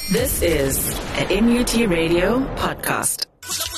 This is an MUT Radio podcast.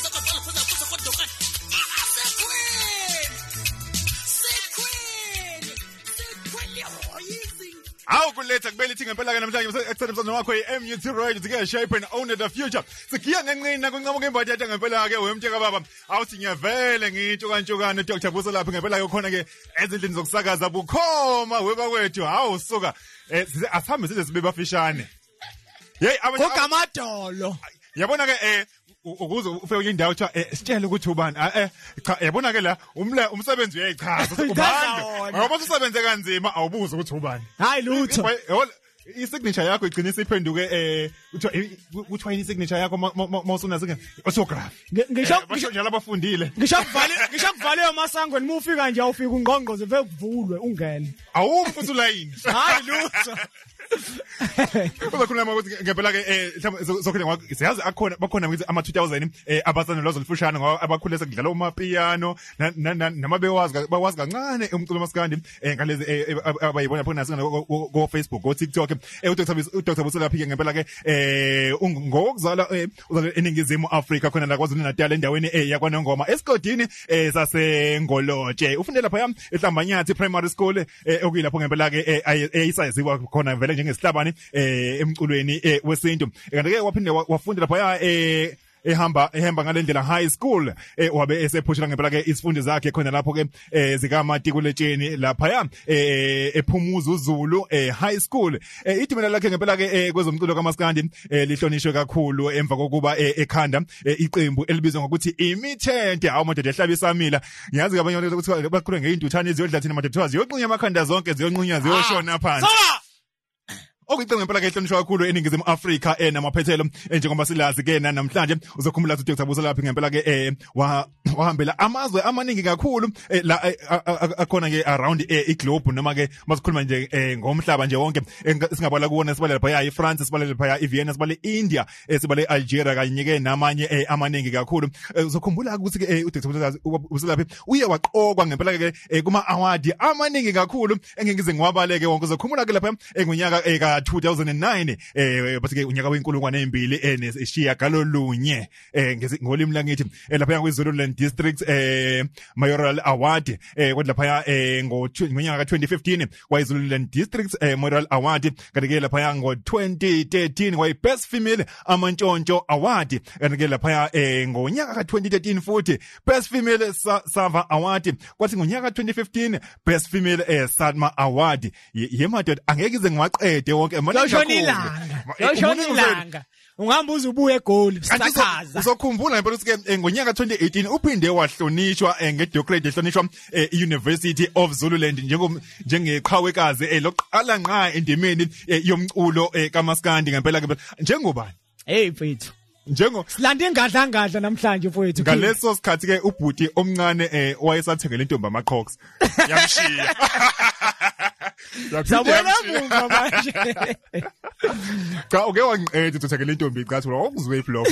Awu kuletha kubele ithi ngempela ke namhlanje ekuthanda umsana wakho iMUT Radio sike shape and own the future. Sigiya ngenqina kunqamuka imbathi yathi ngempela ke wemtsheka baba. Awuthi ngiyavele ngitshukantshukana Dr. Buso lapha ngempela ke khona ke ezindlini zokusakaza bukhoma weba kwethu. Hawu suka asihambe size sibe bafishane. Hey Kogamadolo. Yabona ke ukuze ufike kule ndawo cha sitshele ukuthi ubani cha yabona ke la umsebenzi uyayichaza ubani ngoba usebenze kanzima awubuze ukuthi ubani Hayi lutho isignature yakho igcina isiphenduke uthiwa yini isignature yakho mawusuna singe autograph ngisho njalo abafundile ngisho kuvale emasangweni mufika nje awufika ungqongqoze vele kuvulwe ungene awumfuthi ulayini hayi lutho Uzakhuluma ukuthi ngempela ke sokhona siyazi bakhona ngithi ama 2000 abasana lozo lifushana ngoba abakhule sekudlala umapiano nama bawazi kancane umculo maskandi ngalezi abayibona phona nasina go Facebook go TikTok uDr Buso lapha ngempela ke ngokuzala uzala eningizimu Afrika khona la kwaZulu Natal endaweni yakwaNongoma esigodini sasengolotshe ufundela lapha eHlambanyathi Primary School okuyilapho ngempela ke ayisaziwa khona vele njengesihlabani emculweni wesintu kanti ke waphinde wafunda lapha ehamba ngalendlela high school wabe esephushela ngempela ke isifundo zakhe khona lapho ke zika Matikuletsheni lapha ePhumuza uZulu high school idumela lakhe ngempela ke kwezomculo kaMaskandi lihlonishwe kakhulu emva kokuba ekhanda iqembu elibizwa ngokuthi iMithente awu madoda ehlabisamila ngiyazi ke abanye ukuthi bakhulwe ngeintuthane eziyodla thina madoda ziyoqunya amakhanda zonke ziyonqunya ziyoshona phansi Okuyiqembu ngempela ke ehlonishwa kakhulu eningizimu Afrika namaphethelo njengoba silazi ke namhlanje uzokhumbula ukuthi Dr. Buso lapha ngempela ke wahambela amazwe amaningi kakhulu la akhona ke around iglobe noma ke masikhuluma nje ngomhlaba nje wonke singabala kuona sibale lapha eFrance sibale lapha eVienna sibale eIndia sibale eAlgeria kanye ke namanye amaningi kakhulu uzokhumbula ukuthi ke uDr. Buso lapha uye waqokwa ngempela ke kuma award amaningi kakhulu engize ngiwabaleke wonke uzokhumbula ke lapha ngonyaka 2009 bathi ke unyaka wenkulungwane embili neshiya galolunye ngolimi langithi lapha kweZululand District Mayoral Award kodwa lapha ngonyaka ka2015 kwaZululand District Mayoral Award kanti ke lapha ngo2013 kwayi Best Female Amantshontsho Award kanti ke lapha ngonyaka ka2013 futhi Best Female Sava Award kwathi ngonyaka ka2015 Best Female Sadma Award yemadoda angeke ize ngiwaqede wonke Yoshonilanga ungambuza ubuye egoli sisakhaza usokhumbula ngempela ukuthi ngonyaka 2018 uphinde wahlonishwa ngedoctorate ehlonishwa University of Zululand njengeqhawekazi loqala nqa endimeni yomculo kaMaskandi ngempela ke njengobani hey mfethu silande engadla namhlanje mfowethu ngaleso sikhathi ke ubhuti omncane wayesathengele intombi amaQhoks yamshiya Sabona munga manje cha uke wangiqedwe uthengele intombi icathi ukuzwe iflow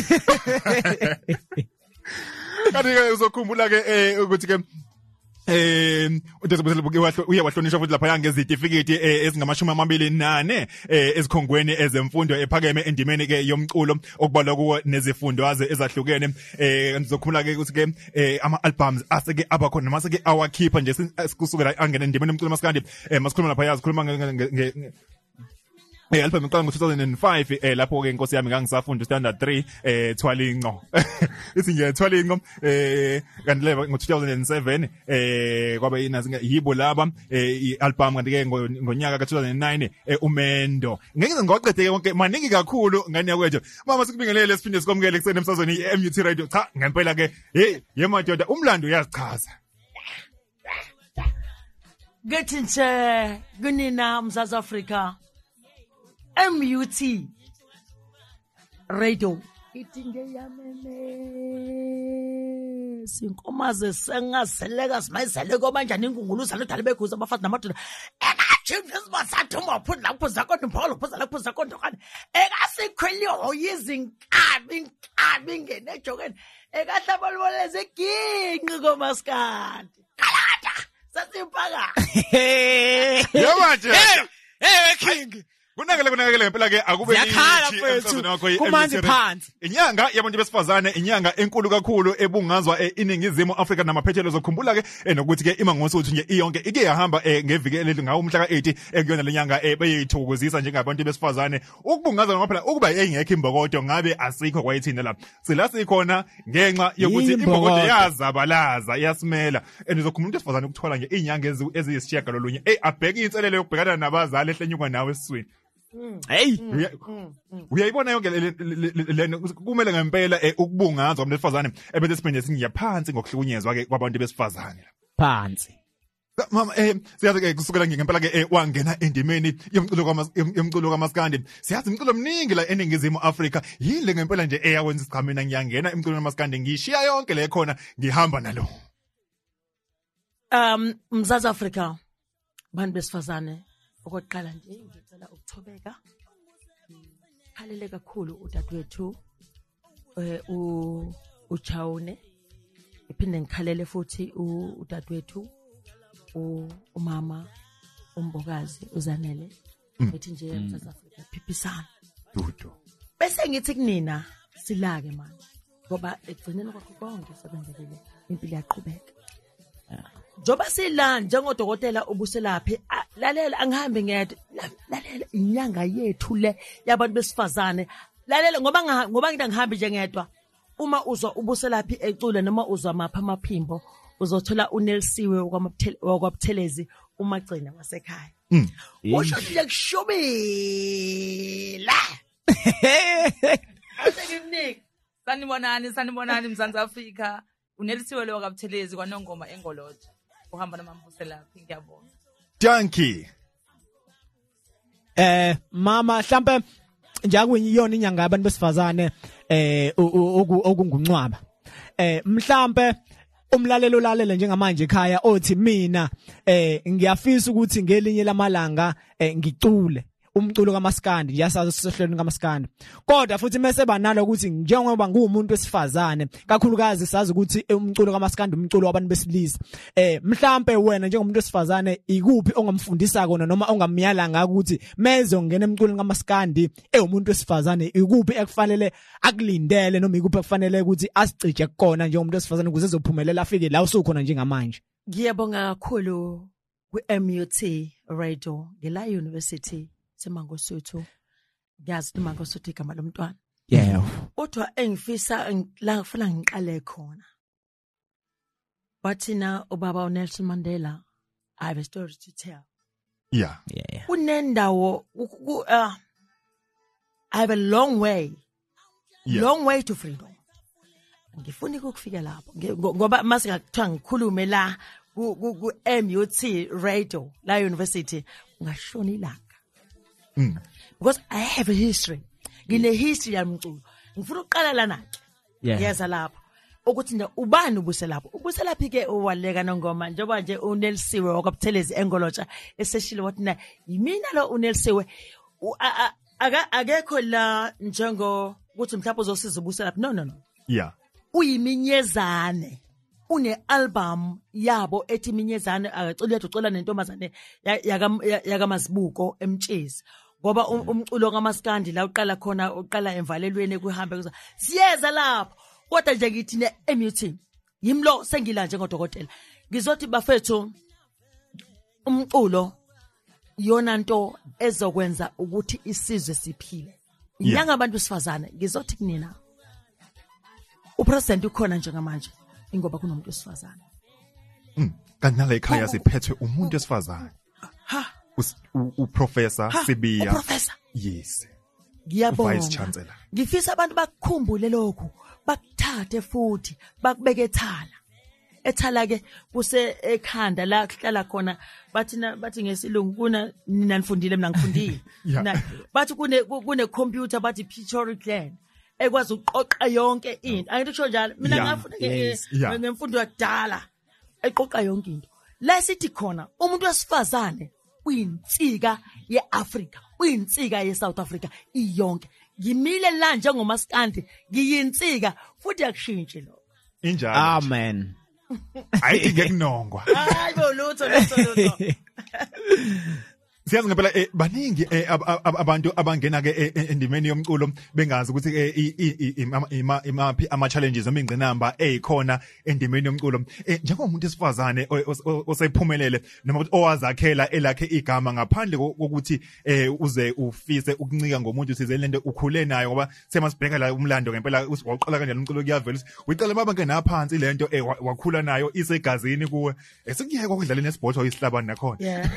kanti ke uzokhumbula ke ukuthi ke uDr. Buso uye wahlonishwa futhi lapha ngezitifiketi ezingama24 ezikhongweni ezemfundo ephakeme endimeni ke yomculo okubalwa kuwo nezifundo ezahlukene ngizokhumula ke ukuthi ke ama albums aseke abakhona mase ke awakhipha nje kusukela angena endimeni yomculo Maskandi masikhuluma lapha yazikhuluma album iqala ngo2005 lapho ke inkosi yami ngangisafunda standard 3 Thwalinco ithi nje Thwalinco kanti leba ngo2007 kwaba inazi yibo laba ialbum kanti ke ngonyaka ka2009 uMendo ngeke ngiqedeke konke maningi kakhulu ngani yakwethu mama sikubingelele siphinde sikomkele kusene emsazweni iMUT Radio cha ngempela ke hey yemadoda umlando uyazichaza Gethi nje kunina mzazi Africa MUT Radio itinge yameme sinkomaze sengazeleka simayizele kobanjani ingunguluza lodala bekhuza abafazi namadoda ekajimfisi basathu maphunda lapho zakho Paulo phuza lapho zakho ndokane ekasikhweli hoyizinkabi ngene ejokeni ekahlabololeze iginqi koMaskandi kalada sasimpaka yamaje hey king Kunakele ngempela ke akube Ziyakhala nithi mfethu, emsakazweni wakho kumanzi i-MUT phansi. Inyanga yabantu besifazane inyanga enkulu kakhulu ebungazwa iningizimu Afrika namaphethelo zokukhumbula ke nokuthi ke imangosi uthu nje iyonke ike yahamba ngeviki elidlule ngawo umhla ka-80 kuyona lenyanga beyithokozisa njengabantu besifazane ukubungaza noma phela ukuba engekho imbokodo ngabe asikho kwayithina lapha sila sikhona ngenxa yokuthi imbokodo yazabalaza yasimela andizokhumbula umuntu besifazane ukuthola nje inyanga eziyisishiya galolunye abheke inselelo yokubhekana nabazali ehlenyuka nawe esiswini. Hey, uyayibona yonke le kumele ngempela ukubungazwa kwabantu besifazane ebese siphinde singiyaphansi ngokuhlukunyezwa ke kwabantu besifazane phansi. Mama siyazi ke kusukela ngempela ke wangena endimeni yomculo kaMaskandi siyazi umculo omningi la eningizimu Afrika yile ngempela nje eyawenza isichamina ngiyangena emculweni kaMaskandi ngishiya yonke le khona ngihamba nalo Mzazi Afrika bantu besifazane okokuqala nje ngicela ukuthobeka khalele kakhulu udadewethu uChawune iphinde ngikhalele futhi udadewethu umama umbokazi uZanele ethi nje eMzantsi Afrika phiphisana dudu bese ngithi kunina silake manje ngoba egcineni kwakho konke sebenzelele impilo yaqhubeka Joba sila njengodokotela ubuselaphi lalela angihambe ngedwa lalela inyanga yethu le yabantu besifazane lalela ngoba ngithi angihambi nje ngedwa uma uzwa ubuselaphi ecula noma uzwa mapha amaphimbo uzothola uNelsiwe wakwaButhelezi umagcina wasekhaya usho nje kushubila asengimnika sanibonani Mzansi Afrika uNelsiwe lo wakwaButhelezi kwaNongoma eNgoloja uhamba namambuselaphi ngiyabonga Donkey mama mhlambe njakuyiyona inyanga yabantu besifazane okunguncwaba mhlambe umlalelo lalele njengamanje ekhaya othi mina ngiyafisa ukuthi ngelinye lamalanga ngicule umculo kaMaskandi ngiyasazi sisehlweni kaMaskandi kodwa futhi mase banalo ukuthi njengoba ngumuntu wesifazane kakhulukazi sazi ukuthi umculo kaMaskandi umculo wabantu besilisa mhlambe wena njengomuntu wesifazane ikuphi ongamfundisa kona noma ongamyala ngako ukuthi meze ongena emculweni kaMaskandi umuntu wesifazane ikuphi ekufanele akulindele noma ikuphi ekufanele ukuthi asicije kukona njengomuntu wesifazane ukuze ezophumelela afike la usukhona njengamanje ngiyabonga kakhulu ku-MUT Radio ngela University seMangosuthu ngiyazi uMangosuthu igama lomntwana Uthiwa engifisa la ngifuna ngiqale khona bathina ubaba uNelson Mandela I have a story to tell yeah kunendawo I have a long way to freedom ngifuna ukufika lapho ngoba mase ngakuthiwa ngikhulume la ku MUT Radio la University ngashona ilanga because I have a history ngine history yamculo ngifuna uqala lana ke yeza lapho ukuthi nje ubani ubuselaphi ke owaleka nongoma njengoba nje uNelsiwe wakwaButhelezi eNgoloja eseshilo wathi na yimina lo uNelsiwe akekho la njengo ukuthi mhlawumbe uzosiza ubuselaphi no uyiminyezane une album yabo ethi iminyezane akacula ucula nentombazane yakaMasibuko eMtshezi ngoba umculo kaMaskandi la uqala khona uqala emvalelweni kuhambe kuza siyeza lapho kodwa nje ngithi neMUT yimlo sengila njengodokotela ngizothi bafethu umculo yona nto ezokwenza ukuthi isizwe siphile inyanga abantu sifazane ngizothi kunina upresident ukhona njengamanje ingoba kunomuntu wesifazane kanti nala ekhaya siphethwe umuntu wesifazane uprofessor Sibiya uprofessor yes ngiyabonga vice chancellor ngifisa abantu bakukhumbule lokho bakuthathe futhi bakubeke ethala ke kuse ekhanda la kuhlala khona bathi ngesilungu kuna nina nifundile mina ngifundile bathi kune computer bathi pituitary gland ekwazi uqoqa yonke into angisho njalo mina ngafunda ngemfundo yakudala eqoqa yonke into la sithi khona umuntu wesifazane uyinsika yeAfrika uyinsika yeSouth Africa iyonke ngimile la njengoMaskandi ngiyinsika futhi yakushintshe lo injalo amen ayi ngekunongwa hayi bolutho Siyazi ngempela baningi abantu abangena ke endimeni yomculo bengazi ukuthi imaphi ama challenges noma ingcinamba ezikhona endimeni yomculo njengomuntu esifazane osephumelele noma ukuthi owazakhela elakhe igama ngaphandle kokuthi uze ufise ukuncika ngomuntu size lento ukhule nayo ngoba semasibheka la umlando ngempela waqala kanjani umculo kuyavela uyicela mabake naphansi lento wakhula nayo isegazini kuwe sekuyeka ukudlala nesiport oyisihlabani nakhona Yeah.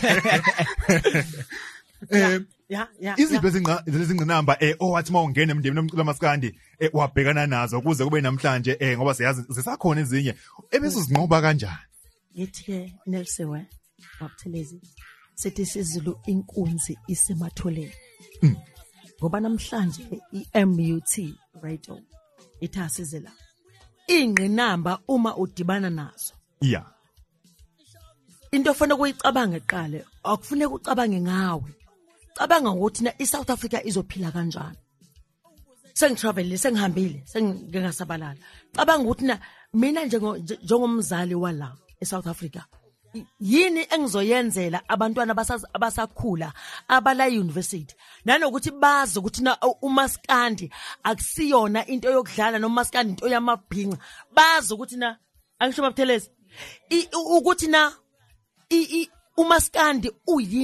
Izipho ezingcinamba owathi mawungena emndeni nomculo maskandi wabhekana nazo kuze kube namhlanje ngoba siyazi zisakhona ezinye ebese uzinqoba kanjani Yithi ke Nelsiwe wabuthelezi sithi sizulu inkunzi isematholeni ngoba namhlanje iMUT radio ithasize la ingqinamba uma udibana nazo yeah into ofuna ukuyicabanga eqale akufuneka ucabange ngawe cabanga ukuthi na iSouth Africa izophila kanjani sengitravel sengihambile sengingasabalala cabanga ukuthi na mina njengomzali wala eSouth Africa yini engizoyenzela abantwana abasakhula abala university nanokuthi bazi ukuthi na umaskandi akusiyona into yokudlala nomaskandi into yamabhinqa bazi ukuthi na angisho babuthelezi ukuthi na umaskandi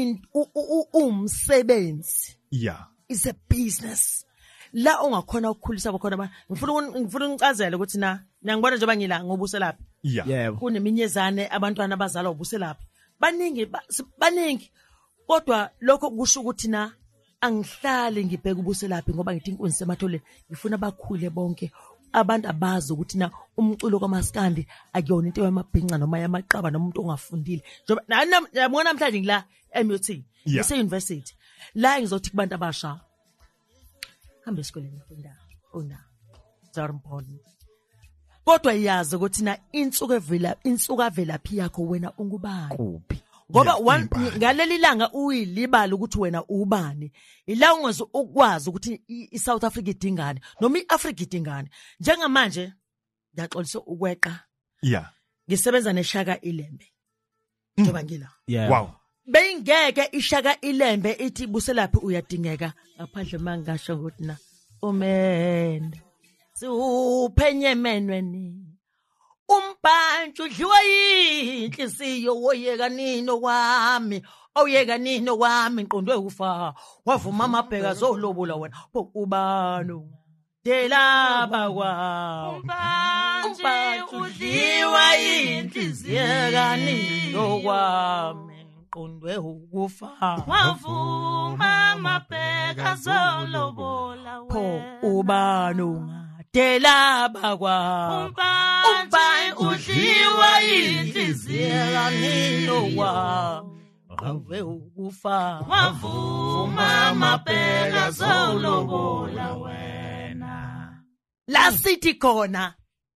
umsebenzi yeah is a business la ongakhona ukukhulisa bakhona abantu ngifuna ngicazele ukuthi na ngiyangibona njengoba ngila ngobuselaphi yeah Yebo. kuneminyezane abantwana abazalwa ubuselaphi baningi kodwa lokho kusho ukuthi na angihlali ngibheka ubuselaphi ngoba ngithi inkunzi sematholeni ngifuna bakhule bonke abantu abazi ukuthi na umculo kaMaskandi akuyona into yamabhinqa noma yamaqaba noma umuntu ongafundile njengoba yabona namhlanje ngila MUT ese university la ngizothi kubantu abasha hamba esikoleni funda Zarmbon kodwa iyazi ukuthi na insuka velaphi yakho wena ungubani kuphi ngoba ngaleli langa uyilibala ukuthi wena ubani ila ungeze ukwazi ukuthi iSouth Africa idingane noma iAfrica idingane njengamanje ngiyaxolisa ukweqa yeah ngisebenza neShaka Ilembe njengoba ngila Yeah. wow beyingeke iShaka Ilembe ithi buselaphi uyadingeka ngaphandle mangasho ukuthi na umende siuphenye menweni umbhantshu udliwa yinhliziyo woyeka nino kwami awuyeka nino kwami inqondwe ukufa wavuma amabheka zolobola wena ubani delaba kwa umbhantshu udliwa yinhliziyo kanino kwami inqondwe ukufa wavuma amabheka zolobola wena ubani delaba kwa umbani udliwa yinhliziyo kanino kwami ave ukufa wavuma amabheka zolobola wena la sithi khona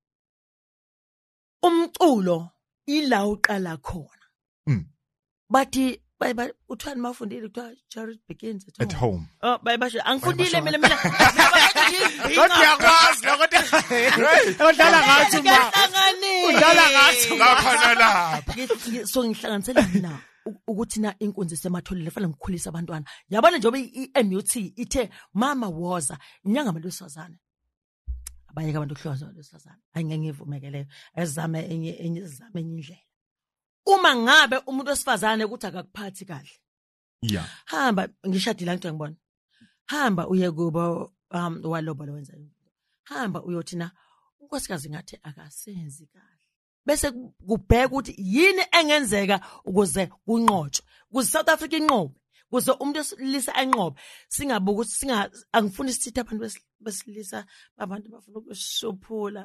umculo ila uqala khona bathi uthani mafundile kuthiwa charity begins at home oh bayibasho angifundile mina kodwa uyakwazi lokho udlala ngathi udlala ngathi laphana lapha so ngihlanganisela mina ukuthi na inkunzi sematholile kufanele ngikhulisa abantwana yabona njengoba iMUT ithe mama woza inyanga abantu besifazane abayeka abantu ukuhloza besifazane ayingengivumekeleyo ezame enye indlela uma ngabe umuntu wesifazane ukuthi akakuphathi kahle yeah hamba ngishadile ngithi ngibona hamba uye kubo walobola wenza hamba uyothi na unkosikazi ngathi akasenzi kahle bese kubheka ukuthi yini engenzeka ukuze kunqotshwe kuze South Africa inqobe kuze umuntu wesilisa enqobe singabuka ukuthi angifuni isithatha abantu besilisa abantu bafuna ukushuphula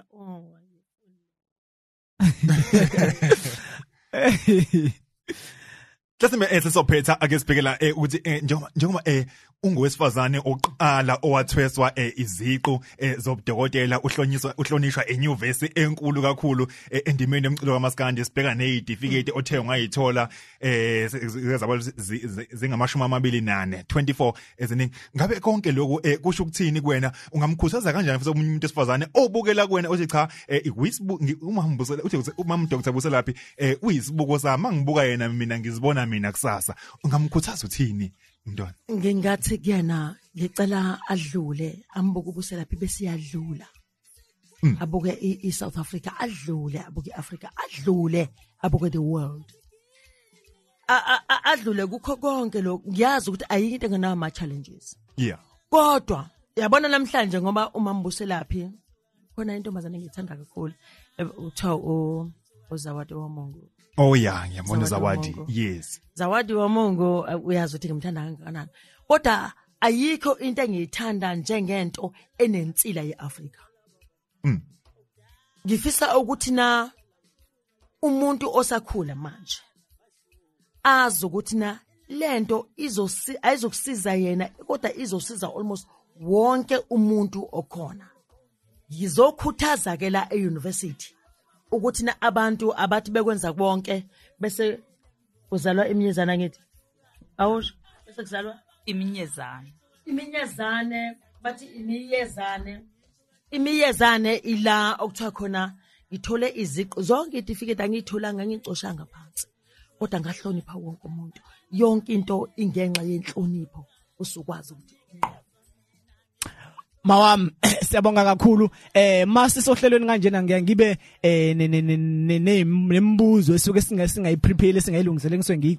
Hlasimbe sesophetha ake sibhekela ukuthi njengoba ungowesifazane oqala owathweswa iziqu zobudokotela uhlonishwa enyuvesi enkulu kakhulu endimeni yomculo kaMaskandi sibheka nezitifikethi othe ungayithola zingamashumi 24 eziningi. Ngabe konke lokhu kusho ukuthini kuwena? Ungamkhuthaza kanjani futhi umuntu wesifazane obukela kuwena uthi cha umambusela uthi umama Dr. Buselaphi uyisibuko sami mangibuka yena mina ngizibona mina kusasa. Ungamkhuthaza uthini Mntwana? Ngingathi kuyena ngicela adlule ambuke uBuselaphi bese iyadlula. Abuke iSouth Africa adlule, abuke iAfrica adlule, abuke the world. Adlule kukho konke lokho. Ngiyazi ukuthi ayikho into engenayo ama challenges. Yeah. Kodwa yabona namhlanje ngoba umama Buselaphi khona intombazane engithanda kakhulu uthiwa uZawadi waMungu. Oh yeah, ngiyabona Zawadi. Yes. Zawadi waMungu uyazi ukuthi ngimthanda kangakanani. Kodwa ayikho into engiyithanda njengento enensila yeAfrica. Ngifisa ukuthi na umuntu osakhula manje azi ukuthi na lento ayizokusiza yena kodwa izosiza almost wonke umuntu okhona. Yizokhuthaza ke la euniversity ukuthi na abantu abathi bekwenza konke bese uzalwa iminyezana ngithi awusho bese kuzalwa iminyezane bathi imiyezane ila okuthiwa khona ngithole iziqu zonke itifikethi angiyitholanga ngicoshanga phansi kodwa ngahlonipha wonke umuntu yonke into ingenxa yenhlonipho usukwazi ukuthi Mawam siyabonga kakhulu mase sohlelweni kanjena ngiya ngibe nemibuzo esuke singayiprepare singayilungisele ngiswe ngi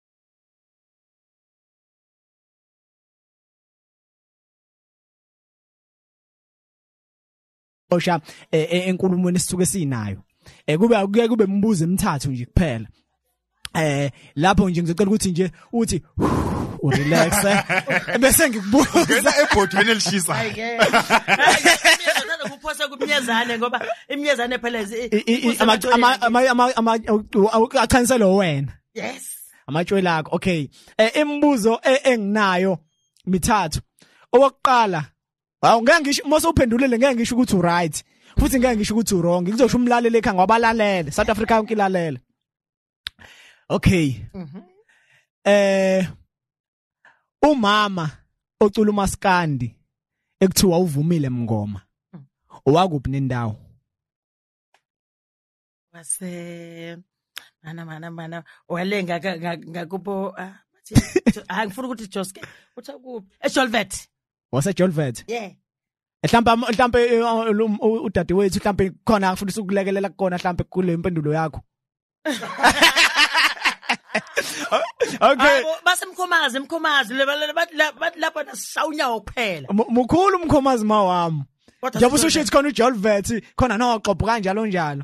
osha enkulumweni sisuke sinayo kube imibuzo emithathu nje kuphela lapho nje ngizocela ukuthi nje uthi urelax bese ngikubuza ebhodweni elishisa ngiyazana ukuphosa kumnyezane ngoba imnyezane phela akhanselo wena yes amatshwela akho okay imibuzo enginayo mithathu owokuqala ngeke ngisho mase uphendulele ngeke ngisho ukuthi right futhi ngeke ngisho ukuthi wrong ngizosho umlaleli ekhaya ngobalalele South Africa yonke ilalela okay umama ocula uMaskandi ekuthiwa uvumile Mngoma owakuphi nendawo wase mana walenga ngakubo ngifuna ukuthi Joske uthi kuphi eJolvet wase Jolvet yeah mhlambe udade wethu mhlambe khona afuna ukulekelela kona mhlambe kule impendulo yakho okay mkhomazi lapha nasishawunyawo kuphela mukhulu umkhomazi mawami njengoba usushithi khona uJolvet khona noqopho kanjalo njalo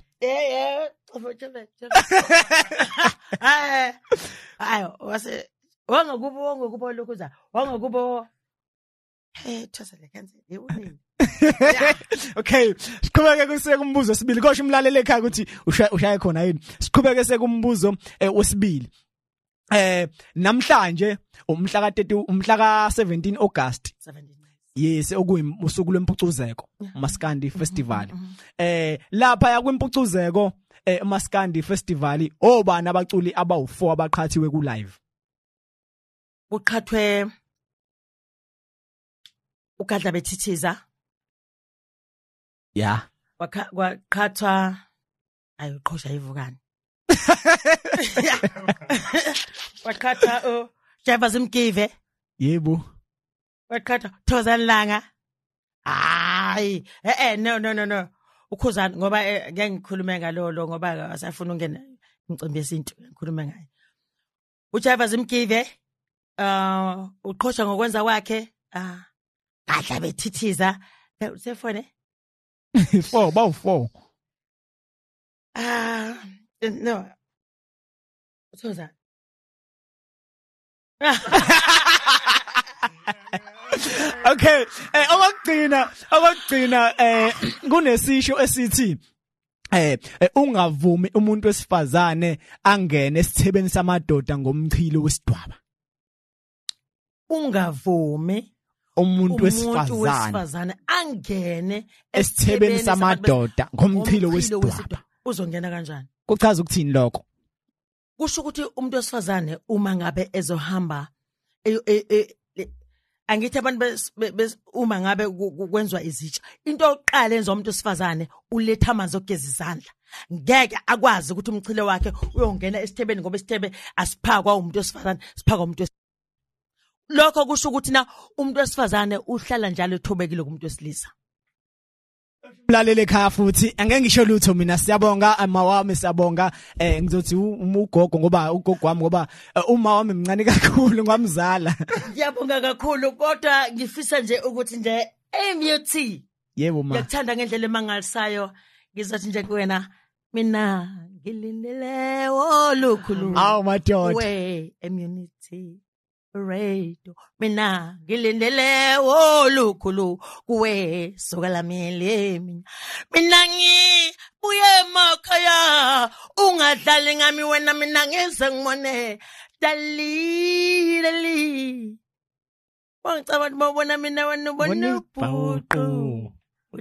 hayo wase wangakubo lokhuza wangakubo thosa le cancel unini okay siqhubeke kuse kumbuzo sibili kosho umlaleli ekhaya ukuthi ushaye khona yini siqhubeke sekumbuzo wesibili namhlanje umhla ka30 umhla ka17 August 17 yes okuyimusuku lwempucuzeko Maskandi Festival lapha yakwimpucuzeko Maskandi Festival obani abaculi abawu4 abaqhathiwe ku live uqhathwe uKadla Bethithiza yeah waqhathwa ayiqhosha ivukani waqhathwa Java Zimgive yebo waqhathwa Thozani Langa hayi no ukhuzani ngoba ngeke ngikhulume ngalolo ngoba asafuna ungena imicimbi yesintu ngikhulume ngayo uJava Zimgive uqhosha ngokwenza kwakhe Kadla Bethithiza usefone 4 bawu4 no Thoza okay awagcina kunesisho esithi ungavumi umuntu wesifazane angene esithebeni samadoda ngomchilo wesidwaba ungavumi umuntu umuntu wesifazane wesifazane angene esithebeni samadoda ngomchilo wesidwaba uzongena kanjani kuchaza ukuthini lokho kusho ukuthi umuntu wesifazane uma ngabe ezohamba angithi abantu uma ngabe kwenzwa izitsha into yokuqala enza umuntu wesifazane uletha amanzi okugeza izandla ngeke akwazi ukuthi umchile wakhe uyongena esithebeni ngoba isithebe asiphakwa umuntu wesifazane siphakwa umuntu lokho kusho ukuthi na umuntu wesifazane uhlala njalo ethobekile kumuntu wesilisa Mlalele ekhaya futhi angeke ngisho lutho mina siyabonga ama wami siyabonga ngizothi ugogo ngoba ugogo wami ngoba uma wami mncane kakhulu ngamzala ngiyabonga kakhulu kodwa ngifisa nje ukuthi nje MUT yebo ma ngiyakuthanda ngendlela emangalisayo ngizothi nje kuwena mina ngilindele olukhulu awu madoda we immunity radio mina ngilindele olukhulu kuwe soka lamile mina ngibuye emakhaya ungadlali ngami wena mina ngeze ngibone dali wangicaba ukuthi babona mina wena ubona ubhuqu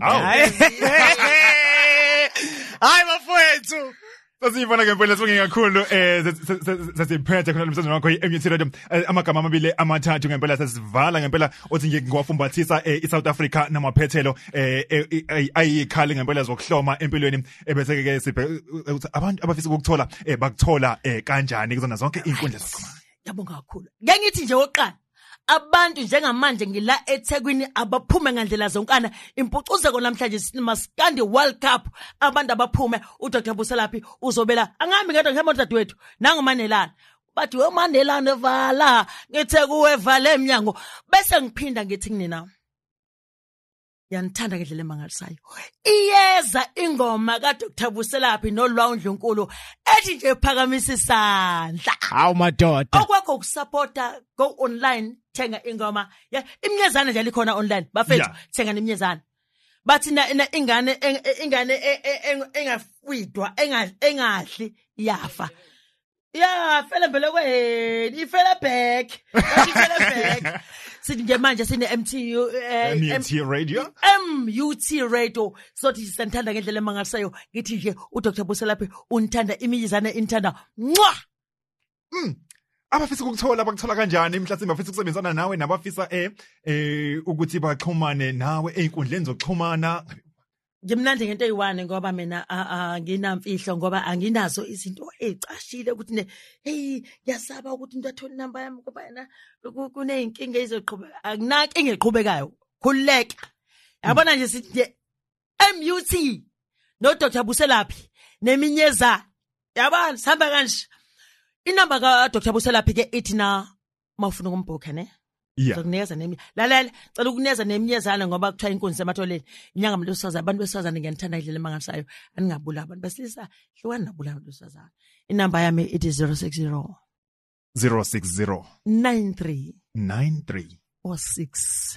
hayi bafowethu Sasifana ngempela sibonge kakhulu sasiphethe khona umsazweni wakho iMUT Radio amagama amabili amathathu ngempela sasivala ngempela othi nje ngiwafumbathisa iSouth Africa namaphethelo ayikhali ngempela zokuhloma empilweni ebese ke sibhe abantu abafisa ukuthola bakuthola kanjani kuzona zonke inkundla zokuxhumana yabonga kakhulu ngeke ngithi nje oqala abantu njengamanje ngila eThekwini abaphume ngandlela zonkana impucuzeko namhlanje simaskandi World Cup abantu abaphume uDr Buselaphi uzobela angambi ngedwa ngihamba dadewethu nangumanelana bathi wemanelana vala ngithe kuwe vala eminyango bese ngiphinda ngithi kunina yanithanda ngendlela emangalisayo iyeza ingoma kaDr Buselaphi noLwandlunkulu ethi nje phakamisa isandla hawu madoda okwakho ukusupporta go online thenga ingoma iminyezana nje likhona online bafethu thenga iminyezana bathi ingane engafwidwa engadli yafa fela mbele kweheni ifela back ifela back sithi nje manje sine MUT Radio MUT Radio sothi sithanda ngendlela emangalisayo ngithi nje uDr Buselaphi unithanda imiyizana inithanda mwa abafisa ukuthola bakuthola kanjani mhlasimbe bafisa ukusebenzana nawe nabafisa ukuthi baxhumane nawe einkundleni zokuxhumana ngimnandi ngento eyiwane ngoba mina nginamfihlo ngoba anginazo izinto ezicashile ukuthi ne hey ngiyasaba ukuthi umuntu athole inamba yami ngoba yena kuneyinkinga ezizoqhubeka akunaki engiqhubekayo khululeka yabona nje sithi nje MUT no Dr Buselaphi neminyeza yabona sihamba kanje inamba ka Dr Buselaphi ke ithi na mawufuna ukumbhukha ne Sokunikeza lalela cela ukunikeza neminyezana ngoba kuthiwa inkunzi sematholeni inyanga umuntu wesifazane abantu besifazane ngiyanithanda indlela emangalisayo aningabula abantu besilisa hlukana nabula abantu besifazane inamba yami ithi 060 93 46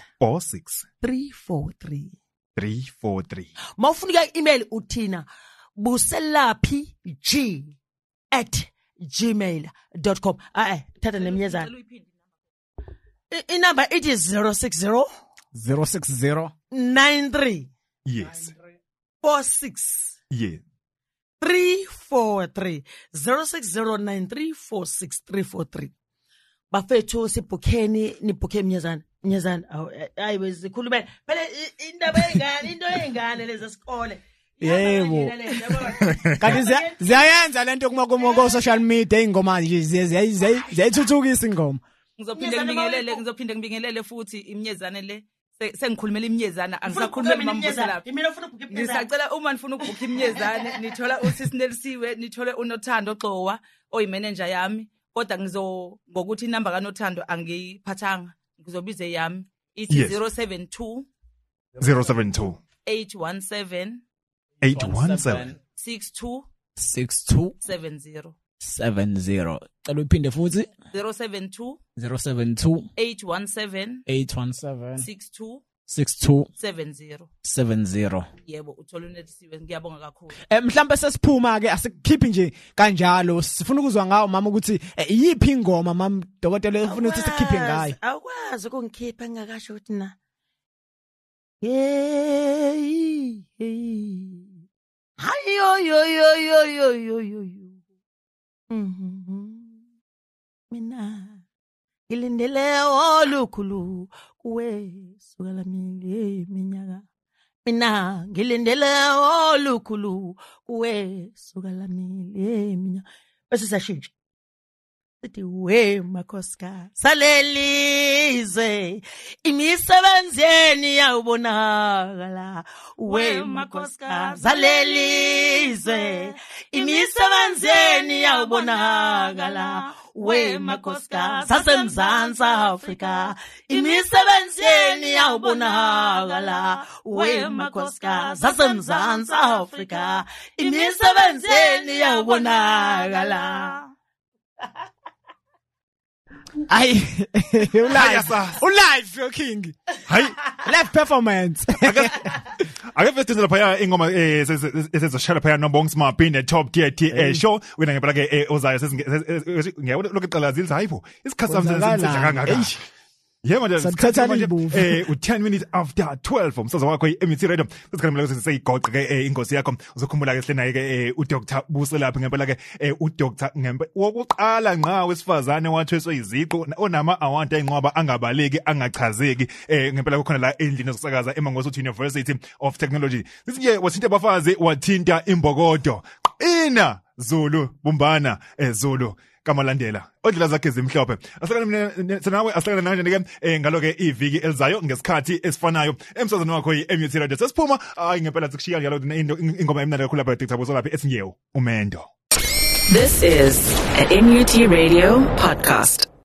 343 mawufuna email uthina buselaphi@gmail.com thatha neminyezana inamba it is 060 93 yes 46 yeah 343 0609346 bafethu sibhukheni nibhukhe iminyezana hayi bezikhulumela phela indaba engane into engane lezi esikole yebo kanti ziyayenza lento kuma social media ingoma nje ziyayithuthukisa ingoma ngizophinde ngibingelele futhi iminyezane le sengikhulumela iminyezana angisakhulumeli mambuselaphi mina ufuna ukubhukha iminyezana ngisacela uma nifuna ukubhukha iminyezane nithola usisi Nelisiwe nithole uNothando Xowa oyimanager yami kodwa ngokuthi inamba kaNothando angiyiphathanga ngizobize yami ithi 072 817 62 70 cela uphinde futhi 072 817 817 62 6270. Yebo, uthola unelisiwe. Ngiyabonga kakhulu. Mhlambe sesiphuma ke asikhiphi nje kanjalo. Sifuna ukuzwa ngawo mama ukuthi iyiphi ingoma mama dokotela ufuna ukuthi sikhiphe ngayo. Awukwazi ukungikhipha ngakasho ukuthi na. Hey. Hayo yo. Mina ngilindele olukhulu kuwe sukela minyaka. Mina ngilindele olukhulu kuwe sukela minyaka. Bese sashintsha. Sithi we makhosikazi salelizwe imisebenzi yeni yawubonakala we makhosikazi salelizwe imisebenzi yeni yawubonakala we makhosikazi saseMzansi Afrika imisebenzi yeni yawubonakala we makhosikazi saseMzansi Afrika imisebenzi yeni yawubonakala. Ay ulive yo king Hayi live performance ake fesizela phaya ingoma esezoshala phaya noBongs Mapinde top tier show wena ngempela ke ozayo ngiyabona lokuqala zilisa hayibo isikhathi samsenze kangaka. Yebo nje u10 minutes after 12 umsaza wakho iMT Radio sikhulumela ukuthi seyigoqe ke ingosi yakho uzokhumbula ke hlena ke uDr Buselaphi ngempela ke uDr ngempe wokuqala nqa wesifazane wathweswe iziqu onama award ayinqwaba angabaleki angachazeki ngempela kukhona la endlini zokusakaza eMangosuthu University of Technology. Sithi wathinta abafazi wathinta imbokodo qina Zulu bumbana Zulu kamalandela odlela zakhe zimhlophe ahlangana nawe ke ngalo ke iviki elizayo ngesikhathi esifanayo emsazweni wakho iMT Radio sesiphuma ngempela sikushiya njalo ingoma emnandi kakhulu lapha Dr Buselaphi esinyewo umendo. This is a MUT Radio podcast.